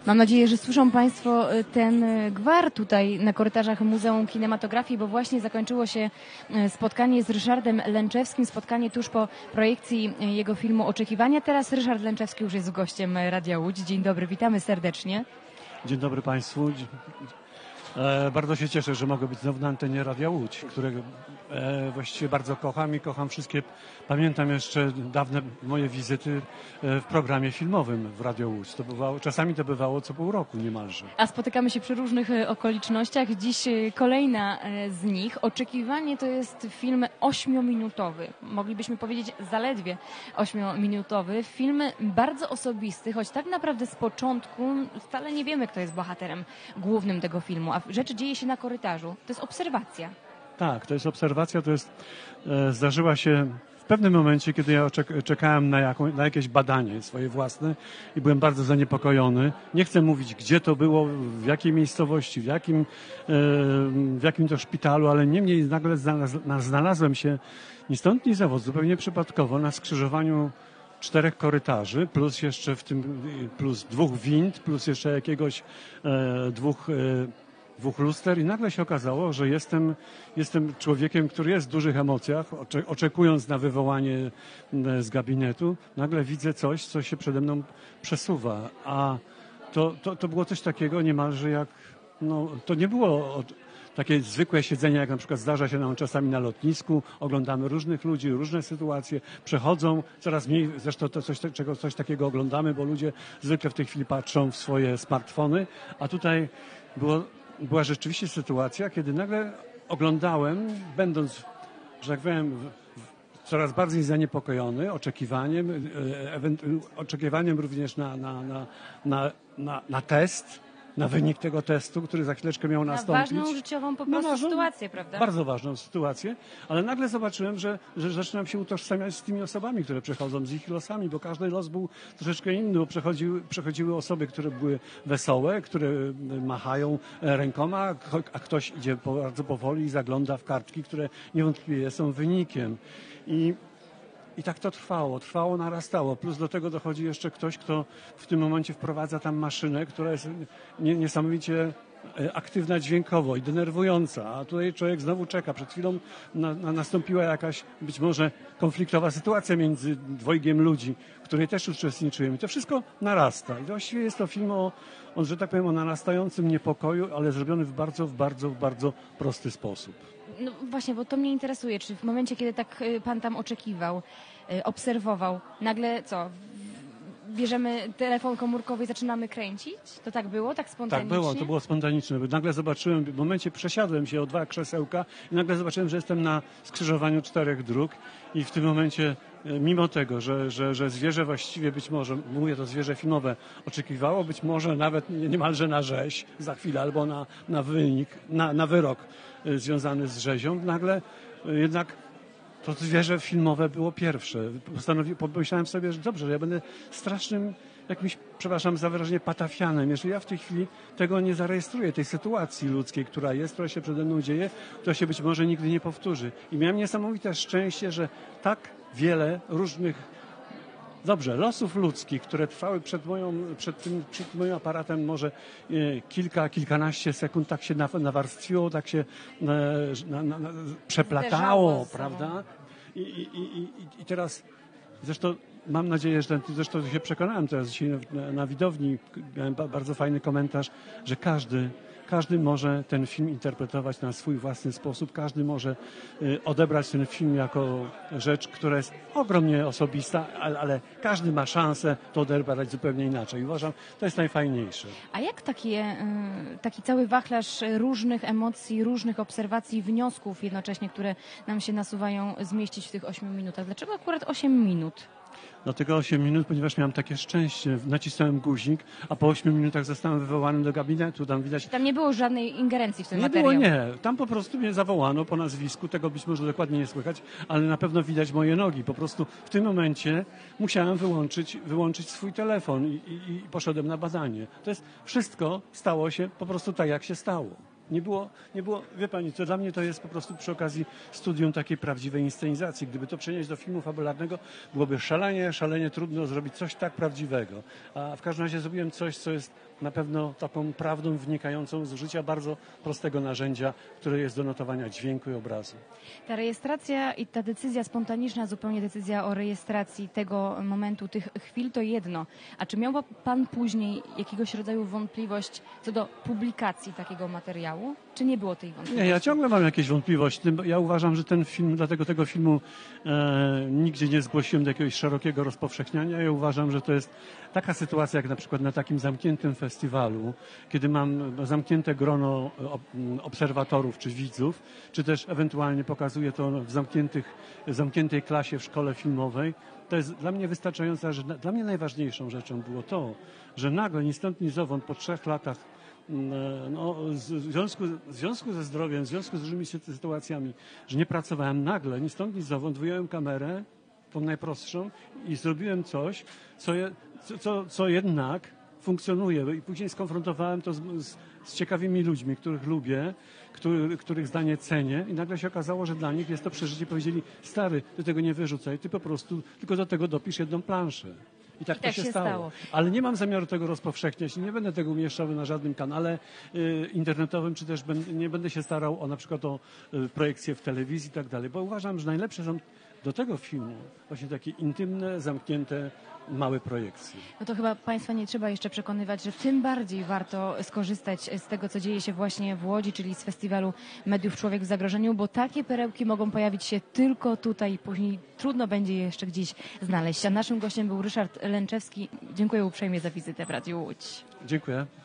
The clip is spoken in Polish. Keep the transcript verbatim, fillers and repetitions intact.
Mam nadzieję, że słyszą Państwo ten gwar tutaj na korytarzach Muzeum Kinematografii, bo właśnie zakończyło się spotkanie z Ryszardem Lęczewskim, spotkanie tuż po projekcji jego filmu Oczekiwania. Teraz Ryszard Lęczewski już jest gościem Radia Łódź. Dzień dobry, witamy serdecznie. Dzień dobry Państwu. E, bardzo się cieszę, że mogę być znowu na antenie Radia Łódź, którego e, właściwie bardzo kocham i kocham wszystkie. Pamiętam jeszcze dawne moje wizyty w programie filmowym w Radio Łódź. To bywało, czasami to bywało co pół roku niemalże. A spotykamy się przy różnych okolicznościach. Dziś kolejna z nich. Oczekiwanie to jest film ośmiominutowy. Moglibyśmy powiedzieć zaledwie ośmiominutowy. Film bardzo osobisty, choć tak naprawdę z początku wcale nie wiemy, kto jest bohaterem głównym tego filmu. A rzecz dzieje się na korytarzu. To jest obserwacja. Tak, to jest obserwacja. To jest, e, zdarzyła się w pewnym momencie, kiedy ja czekałem na, jaką, na jakieś badanie swoje własne i byłem bardzo zaniepokojony. Nie chcę mówić, gdzie to było, w jakiej miejscowości, w jakim, w jakim to szpitalu, ale niemniej nagle znalazłem się ni stąd, ni zowąd, zupełnie przypadkowo na skrzyżowaniu czterech korytarzy, plus jeszcze w tym, plus dwóch wind, plus jeszcze jakiegoś e, dwóch e, dwóch luster i nagle się okazało, że jestem, jestem człowiekiem, który jest w dużych emocjach, oczekując na wywołanie z gabinetu, nagle widzę coś, co się przede mną przesuwa, a to, to, to było coś takiego niemalże jak, no to nie było takie zwykłe siedzenie, jak na przykład zdarza się nam czasami na lotnisku, oglądamy różnych ludzi, różne sytuacje, przechodzą, coraz mniej, zresztą to coś, czego, coś takiego oglądamy, bo ludzie zwykle w tej chwili patrzą w swoje smartfony, a tutaj było Była rzeczywiście sytuacja, kiedy nagle oglądałem, będąc, że tak powiem, coraz bardziej zaniepokojony oczekiwaniem, oczekiwaniem również na, na, na, na, na, na test, na wynik tego testu, który za chwileczkę miał na nastąpić. Na ważną życiową po prostu ważną, sytuację, prawda? Bardzo ważną sytuację, ale nagle zobaczyłem, że, że zaczynam się utożsamiać z tymi osobami, które przechodzą, z ich losami, bo każdy los był troszeczkę inny, bo przechodziły, przechodziły osoby, które były wesołe, które machają rękoma, a ktoś idzie bardzo powoli i zagląda w kartki, które niewątpliwie są wynikiem. I I tak to trwało, trwało, narastało. Plus do tego dochodzi jeszcze ktoś, kto w tym momencie wprowadza tam maszynę, która jest niesamowicie aktywna dźwiękowo i denerwująca. A tutaj człowiek znowu czeka. Przed chwilą na, na nastąpiła jakaś być może konfliktowa sytuacja między dwojgiem ludzi, w której też uczestniczyłem. I to wszystko narasta. I właściwie jest to film o, o, że tak powiem, o narastającym niepokoju, ale zrobiony w bardzo, w bardzo, w bardzo prosty sposób. No właśnie, bo to mnie interesuje, czy w momencie, kiedy tak pan tam oczekiwał, obserwował, nagle co, bierzemy telefon komórkowy i zaczynamy kręcić? To tak było, tak spontanicznie? Tak było, to było spontaniczne. Nagle zobaczyłem, w momencie przesiadłem się o dwa krzesełka i nagle zobaczyłem, że jestem na skrzyżowaniu czterech dróg i w tym momencie, mimo tego, że, że, że zwierzę właściwie być może, mówię to zwierzę filmowe, oczekiwało być może nawet niemalże na rzeź za chwilę albo na, na wynik, na, na wyrok związany z rzezią, nagle jednak to zwierzę filmowe było pierwsze. Postanowi, pomyślałem sobie, że dobrze, że ja będę strasznym jakimś, przepraszam za wyrażenie, patafianem. Jeżeli ja w tej chwili tego nie zarejestruję, tej sytuacji ludzkiej, która jest, która się przede mną dzieje, to się być może nigdy nie powtórzy. I miałem niesamowite szczęście, że tak wiele różnych Dobrze, losów ludzkich, które trwały przed, moją, przed, tym, przed moim aparatem może e, kilka, kilkanaście sekund, tak się nawarstwiło, tak się e, na, na, na, przeplatało, prawda? I, i, i, I teraz zresztą mam nadzieję, że zresztą się przekonałem teraz dzisiaj na, na widowni, miałem bardzo fajny komentarz, że każdy Każdy może ten film interpretować na swój własny sposób. Każdy może odebrać ten film jako rzecz, która jest ogromnie osobista, ale, ale każdy ma szansę to odebrać zupełnie inaczej. Uważam, to jest najfajniejsze. A jak takie, taki cały wachlarz różnych emocji, różnych obserwacji, wniosków jednocześnie, które nam się nasuwają, zmieścić w tych ośmiu minutach? Dlaczego akurat osiem minut? Dlatego osiem minut, ponieważ miałem takie szczęście. Nacisnąłem guzik, a po ośmiu minutach zostałem wywołany do gabinetu. Tam widać... Tam nie było żadnej ingerencji w ten nie materiał? Nie było, nie. Tam po prostu mnie zawołano po nazwisku. Tego być może dokładnie nie słychać, ale na pewno widać moje nogi. Po prostu w tym momencie musiałem wyłączyć, wyłączyć swój telefon i, i, i poszedłem na badanie. To jest wszystko stało się po prostu tak, jak się stało. Nie było, nie było, wie pani, to dla mnie to jest po prostu przy okazji studium takiej prawdziwej inscenizacji. Gdyby to przenieść do filmu fabularnego, byłoby szalenie, szalenie trudno zrobić coś tak prawdziwego. A w każdym razie zrobiłem coś, co jest na pewno taką prawdą wynikającą z użycia bardzo prostego narzędzia, które jest do notowania dźwięku i obrazu. Ta rejestracja i ta decyzja spontaniczna, zupełnie decyzja o rejestracji tego momentu, tych chwil to jedno. A czy miał pan później jakiegoś rodzaju wątpliwość co do publikacji takiego materiału? Czy nie było tej wątpliwości? Nie, ja ciągle mam jakieś wątpliwości. Ja uważam, że ten film, dlatego tego filmu e, nigdzie nie zgłosiłem do jakiegoś szerokiego rozpowszechniania. Ja uważam, że to jest taka sytuacja, jak na przykład na takim zamkniętym festiwalu, kiedy mam zamknięte grono obserwatorów czy widzów, czy też ewentualnie pokazuję to w zamkniętych, zamkniętej klasie w szkole filmowej. To jest dla mnie wystarczająca, że dla mnie najważniejszą rzeczą było to, że nagle, ni stąd, ni zowąd, po trzech latach no, w, związku, w związku ze zdrowiem, w związku z różnymi sytuacjami, że nie pracowałem, nagle, ni stąd, ni zowąd, wyjąłem kamerę, tą najprostszą i zrobiłem coś, co, je, co, co jednak funkcjonuje. I później skonfrontowałem to z, z, z ciekawymi ludźmi, których lubię, który, których zdanie cenię i nagle się okazało, że dla nich jest to przeżycie. Powiedzieli, stary, ty tego nie wyrzucaj, ty po prostu tylko do tego dopisz jedną planszę. I tak, I tak to się, się stało. stało. Ale nie mam zamiaru tego rozpowszechniać. Nie będę tego umieszczał na żadnym kanale y, internetowym, czy też ben, nie będę się starał o na przykład o y, projekcję w telewizji i tak dalej, bo uważam, że najlepsze są do tego filmu właśnie takie intymne, zamknięte, małe projekcje. No to chyba państwa nie trzeba jeszcze przekonywać, że tym bardziej warto skorzystać z tego, co dzieje się właśnie w Łodzi, czyli z festiwalu Mediów Człowiek w Zagrożeniu, bo takie perełki mogą pojawić się tylko tutaj i później trudno będzie je jeszcze gdzieś znaleźć. A naszym gościem był Ryszard Lęczewski. Dziękuję uprzejmie za wizytę w Radiu Łódź. Dziękuję.